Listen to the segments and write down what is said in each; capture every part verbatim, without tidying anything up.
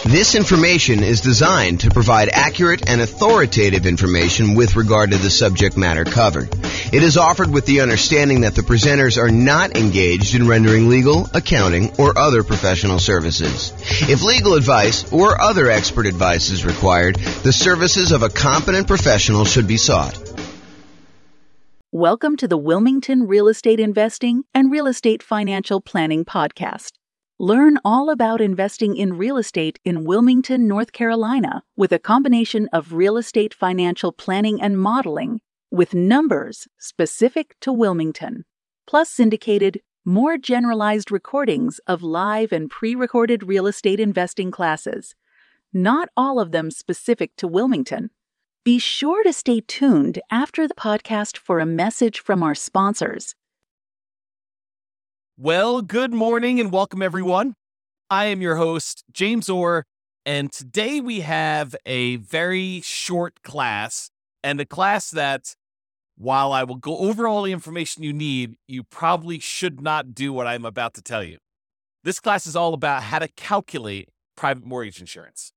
This information is designed to provide accurate and authoritative information with regard to the subject matter covered. It is offered with the understanding that the presenters are not engaged in rendering legal, accounting, or other professional services. If legal advice or other expert advice is required, the services of a competent professional should be sought. Welcome to the Wilmington Real Estate Investing and Real Estate Financial Planning Podcast. Learn all about investing in real estate in Wilmington, North Carolina, with a combination of real estate financial planning and modeling with numbers specific to Wilmington, plus syndicated, more generalized recordings of live and pre-recorded real estate investing classes, not all of them specific to Wilmington. Be sure to stay tuned after the podcast for a message from our sponsors. Well, good morning and welcome everyone. I am your host, James Orr, and today we have a very short class, and a class that, while I will go over all the information you need, you probably should not do what I'm about to tell you. This class is all about how to calculate private mortgage insurance.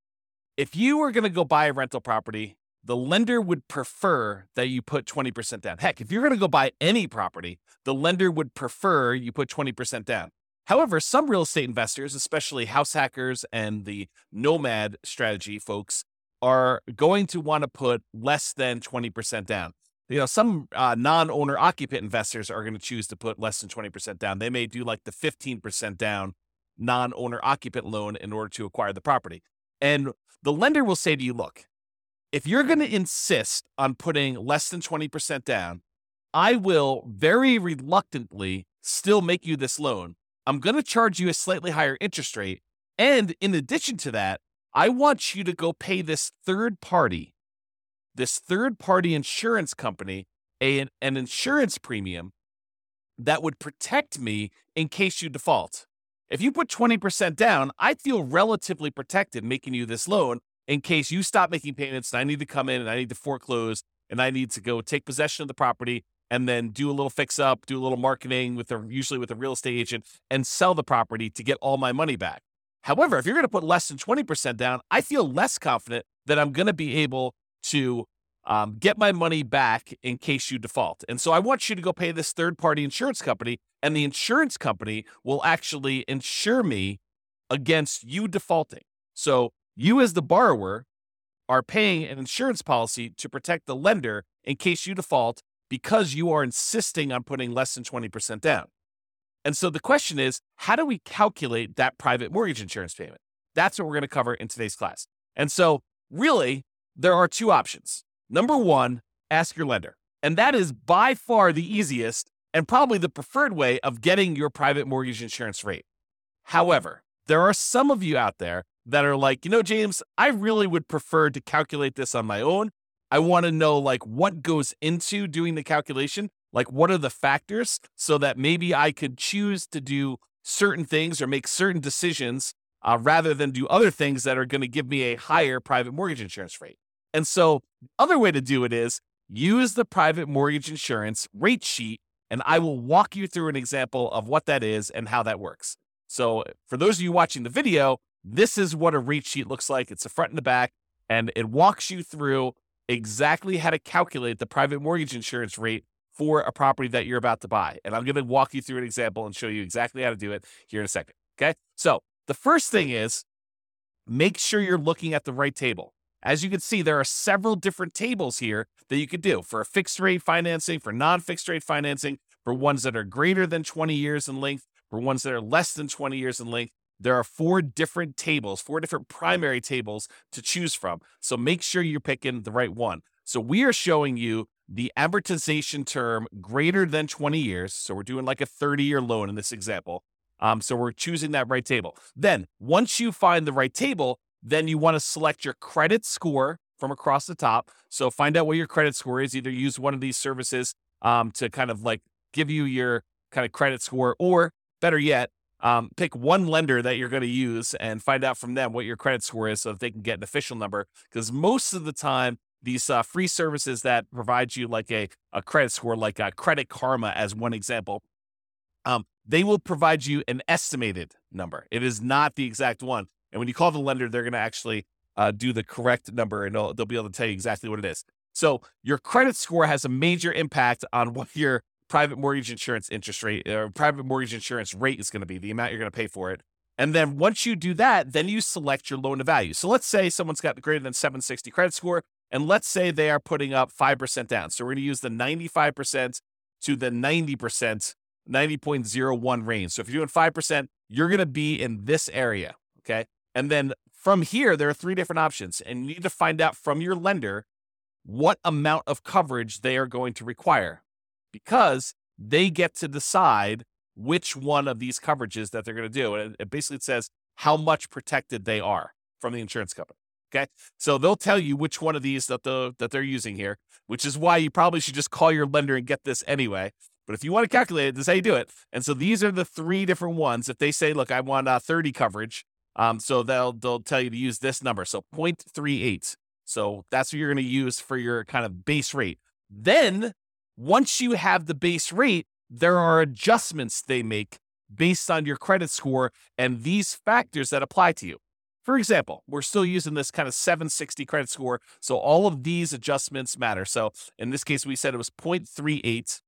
If you were going to go buy a rental property, the lender would prefer that you put twenty percent down. Heck, if you're going to go buy any property, the lender would prefer you put twenty percent down. However, some real estate investors, especially house hackers and the nomad strategy folks, are going to want to put less than twenty percent down. You know, some uh, non-owner occupant investors are going to choose to put less than twenty percent down. They may do like the fifteen percent down non-owner occupant loan in order to acquire the property. And the lender will say to you, look, if you're going to insist on putting less than twenty percent down, I will very reluctantly still make you this loan. I'm going to charge you a slightly higher interest rate. And in addition to that, I want you to go pay this third party, this third party insurance company, a, an insurance premium that would protect me in case you default. If you put twenty percent down, I feel relatively protected making you this loan in case you stop making payments and I need to come in and I need to foreclose and I need to go take possession of the property and then do a little fix up, do a little marketing with a, usually with a real estate agent, and sell the property to get all my money back. However, if you're going to put less than twenty percent down, I feel less confident that I'm going to be able to um, get my money back in case you default. And so I want you to go pay this third party insurance company, and the insurance company will actually insure me against you defaulting. So you as the borrower are paying an insurance policy to protect the lender in case you default because you are insisting on putting less than twenty percent down. And so the question is, how do we calculate that private mortgage insurance payment? That's what we're going to cover in today's class. And so really, there are two options. Number one, ask your lender. And that is by far the easiest and probably the preferred way of getting your private mortgage insurance rate. However, there are some of you out there that are like, you know, James, I really would prefer to calculate this on my own. I want to know like what goes into doing the calculation, like what are the factors so that maybe I could choose to do certain things or make certain decisions uh, rather than do other things that are going to give me a higher private mortgage insurance rate. And so the other way to do it is use the private mortgage insurance rate sheet, and I will walk you through an example of what that is and how that works. So for those of you watching the video, this is what a rate sheet looks like. It's the front and the back, and it walks you through exactly how to calculate the private mortgage insurance rate for a property that you're about to buy. And I'm going to walk you through an example and show you exactly how to do it here in a second. Okay. So the first thing is make sure you're looking at the right table. As you can see, there are several different tables here that you could do for a fixed rate financing, for non-fixed rate financing, for ones that are greater than twenty years in length, for ones that are less than twenty years in length. There are four different tables, four different primary tables to choose from. So make sure you're picking the right one. So we are showing you the amortization term greater than twenty years. So we're doing like a thirty year loan in this example. Um, so we're choosing that right table. Then once you find the right table, then you want to select your credit score from across the top. So find out what your credit score is. Either use one of these services um, to kind of like give you your kind of credit score, or better yet, Um, pick one lender that you're going to use and find out from them what your credit score is so that they can get an official number. Because most of the time, these uh, free services that provide you like a, a credit score, like a Credit Karma as one example, um, they will provide you an estimated number. It is not the exact one. And when you call the lender, they're going to actually uh, do the correct number, and they'll, they'll be able to tell you exactly what it is. So your credit score has a major impact on what your private mortgage insurance interest rate or private mortgage insurance rate is going to be, the amount you're going to pay for it. And then once you do that, then you select your loan to value. So let's say someone's got greater than seven sixty credit score, and let's say they are putting up five percent down. So we're going to use the ninety-five percent to the ninety percent, ninety point zero one range. So if you're doing five percent, you're going to be in this area, okay? And then from here, there are three different options, and you need to find out from your lender what amount of coverage they are going to require, because they get to decide which one of these coverages that they're going to do. And it basically says how much protected they are from the insurance company. Okay. So they'll tell you which one of these that the that they're using here, which is why you probably should just call your lender and get this anyway. But if you want to calculate it, this is how you do it. And so these are the three different ones. If they say, look, I want uh, thirty coverage, um, so they'll they'll tell you to use this number. So zero point three eight. So that's what you're going to use for your kind of base rate. Then once you have the base rate, there are adjustments they make based on your credit score and these factors that apply to you. For example, we're still using this kind of seven sixty credit score, so all of these adjustments matter. So in this case, we said it was zero point three eight.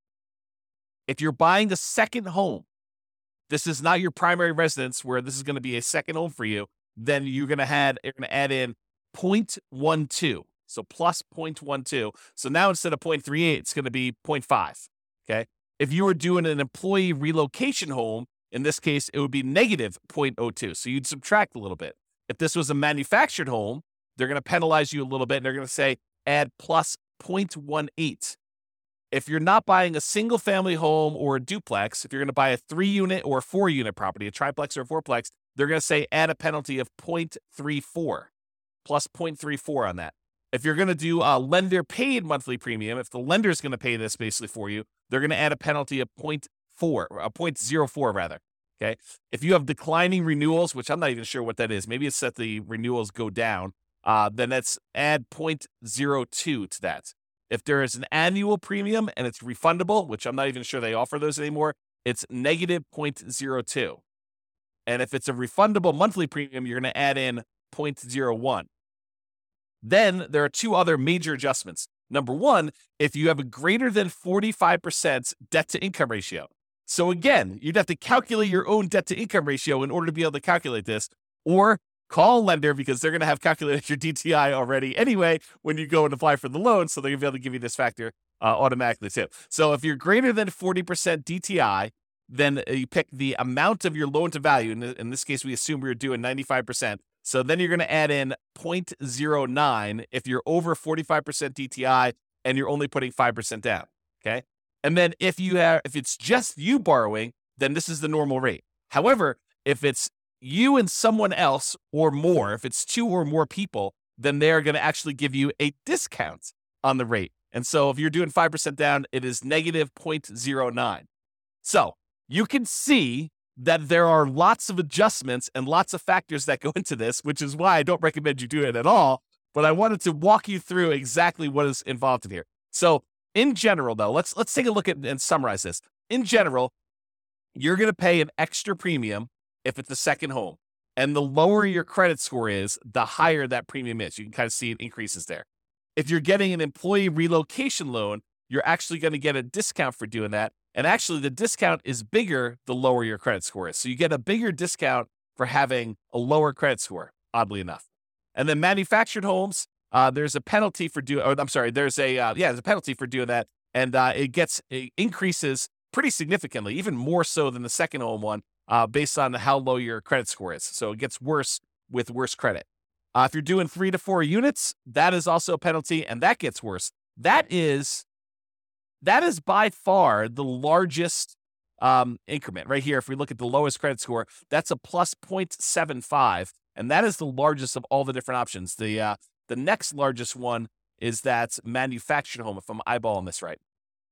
If you're buying a second home, this is not your primary residence where this is going to be a second home for you, then you're going to add, you're going to add in zero point one two. So plus zero point one two. So now instead of zero point three eight, it's going to be zero point five. Okay. If you were doing an employee relocation home, in this case, it would be negative zero point zero two. So you'd subtract a little bit. If this was a manufactured home, they're going to penalize you a little bit. And they're going to say add plus zero point one eight. If you're not buying a single family home or a duplex, if you're going to buy a three unit or a four unit property, a triplex or a fourplex, they're going to say add a penalty of zero point three four, plus zero point three four on that. If you're going to do a lender paid monthly premium, if the lender is going to pay this basically for you, they're going to add a penalty of zero point four, a zero point zero four rather. Okay. If you have declining renewals, which I'm not even sure what that is, maybe it's that the renewals go down, uh, then that's add zero point zero two to that. If there is an annual premium and it's refundable, which I'm not even sure they offer those anymore, it's negative zero point zero two. And if it's a refundable monthly premium, you're going to add in zero point zero one. Then there are two other major adjustments. Number one, if you have a greater than forty-five percent debt to income ratio. So again, you'd have to calculate your own debt to income ratio in order to be able to calculate this, or call a lender because they're going to have calculated your D T I already anyway when you go and apply for the loan. So they're going to be able to give you this factor uh, automatically too. So if you're greater than forty percent D T I, then you pick the amount of your loan to value. In, in this case, we assume we we're doing ninety-five percent. So then you're going to add in zero point zero nine if you're over forty-five percent D T I and you're only putting five percent down. Okay. And then if you have, if it's just you borrowing, then this is the normal rate. However, if it's you and someone else or more, if it's two or more people, then they're going to actually give you a discount on the rate. And so if you're doing five percent down, it is negative zero point zero nine. So you can see that there are lots of adjustments and lots of factors that go into this, which is why I don't recommend you do it at all. But I wanted to walk you through exactly what is involved in here. So in general, though, let's let's take a look at and summarize this. In general, you're going to pay an extra premium if it's a second home. And the lower your credit score is, the higher that premium is. You can kind of see it increases there. If you're getting an employee relocation loan, you're actually going to get a discount for doing that. And actually, the discount is bigger the lower your credit score is. So you get a bigger discount for having a lower credit score, oddly enough. And then manufactured homes, uh, there's a penalty for doing, oh, I'm sorry, there's a, uh, yeah, there's a penalty for doing that. And uh, it gets, it increases pretty significantly, even more so than the second home one, uh, based on how low your credit score is. So it gets worse with worse credit. Uh, if you're doing three to four units, that is also a penalty, and that gets worse. That is, that is by far the largest um, increment right here. If we look at the lowest credit score, that's a plus zero point seven five, and that is the largest of all the different options. The uh, the next largest one is that manufactured home, if I'm eyeballing this right.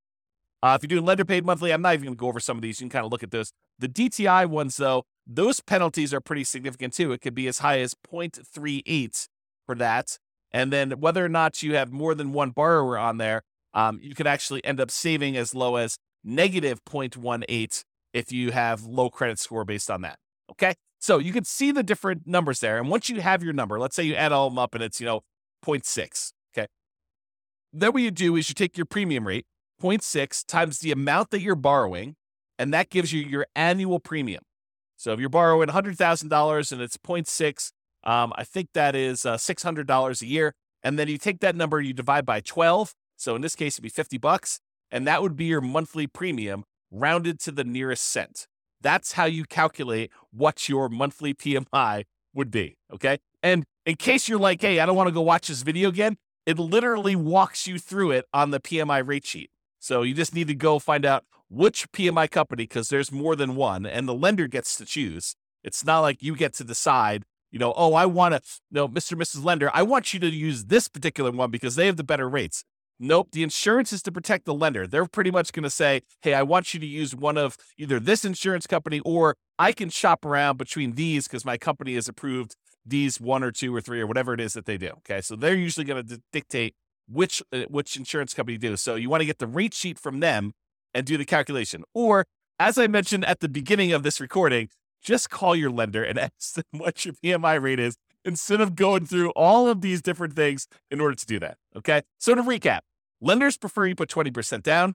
Uh, if you're doing lender paid monthly, I'm not even going to go over some of these. You can kind of look at those. The D T I ones, though, those penalties are pretty significant too. It could be as high as zero point three eight for that. And then whether or not you have more than one borrower on there, um, you could actually end up saving as low as negative zero point one eight if you have low credit score based on that. Okay. So you can see the different numbers there. And once you have your number, let's say you add all of them up and it's, you know, zero point six. Okay. Then what you do is you take your premium rate, zero point six times the amount that you're borrowing, and that gives you your annual premium. So if you're borrowing one hundred thousand dollars and it's zero point six, um, I think that is uh, six hundred dollars a year. And then you take that number, you divide by twelve. So in this case, it'd be fifty bucks. And that would be your monthly premium rounded to the nearest cent. That's how you calculate what your monthly P M I would be, okay? And in case you're like, hey, I don't want to go watch this video again, it literally walks you through it on the P M I rate sheet. So you just need to go find out which P M I company, because there's more than one, and the lender gets to choose. It's not like you get to decide, you know, oh, I want to, no, Mister and Missus Lender, I want you to use this particular one because they have the better rates. Nope, the insurance is to protect the lender. They're pretty much going to say, hey, I want you to use one of either this insurance company, or I can shop around between these because my company has approved these one or two or three or whatever it is that they do. Okay, so they're usually going to dictate which uh, which insurance company do. So you want to get the rate sheet from them and do the calculation. Or, as I mentioned at the beginning of this recording, just call your lender and ask them what your P M I rate is instead of going through all of these different things in order to do that, okay? So to recap, lenders prefer you put twenty percent down.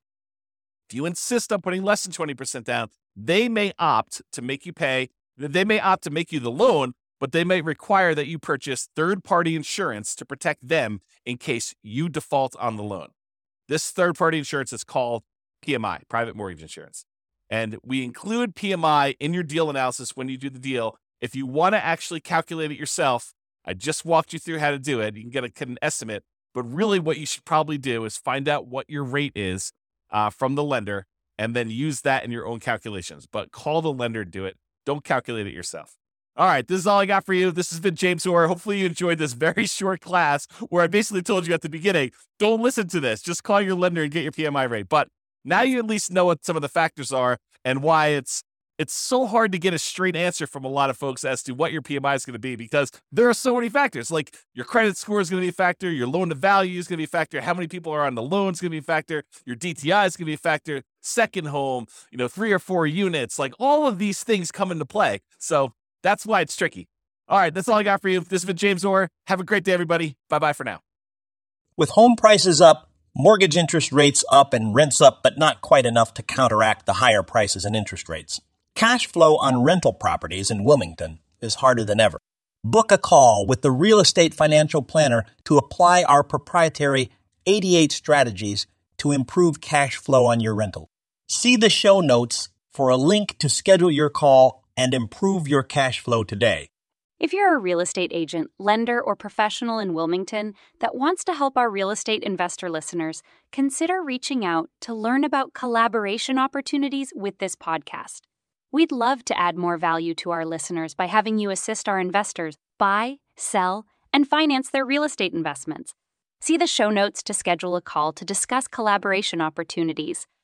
If you insist on putting less than twenty percent down, they may opt to make you pay. They may opt to make you the loan, but they may require that you purchase third-party insurance to protect them in case you default on the loan. This third-party insurance is called P M I, private mortgage insurance. And we include P M I in your deal analysis when you do the deal. If you want to actually calculate it yourself, I just walked you through how to do it. You can get, a, get an estimate. But really what you should probably do is find out what your rate is uh, from the lender and then use that in your own calculations. But call the lender and do it. Don't calculate it yourself. All right, this is all I got for you. This has been James Orr. Hopefully you enjoyed this very short class where I basically told you at the beginning, don't listen to this. Just call your lender and get your P M I rate. But now you at least know what some of the factors are and why it's it's so hard to get a straight answer from a lot of folks as to what your P M I is going to be, because there are so many factors. Like your credit score is going to be a factor, your loan to value is going to be a factor, how many people are on the loan is going to be a factor, your D T I is going to be a factor, second home, you know, three or four units, like all of these things come into play. So that's why it's tricky. All right, that's all I got for you. This has been James Orr. Have a great day, everybody. Bye-bye for now. With home prices up, mortgage interest rates up, and rents up, but not quite enough to counteract the higher prices and interest rates, cash flow on rental properties in Wilmington is harder than ever. Book a call with the Real Estate Financial Planner to apply our proprietary eighty-eight strategies to improve cash flow on your rental. See the show notes for a link to schedule your call and improve your cash flow today. If you're a real estate agent, lender, or professional in Wilmington that wants to help our real estate investor listeners, consider reaching out to learn about collaboration opportunities with this podcast. We'd love to add more value to our listeners by having you assist our investors buy, sell, and finance their real estate investments. See the show notes to schedule a call to discuss collaboration opportunities.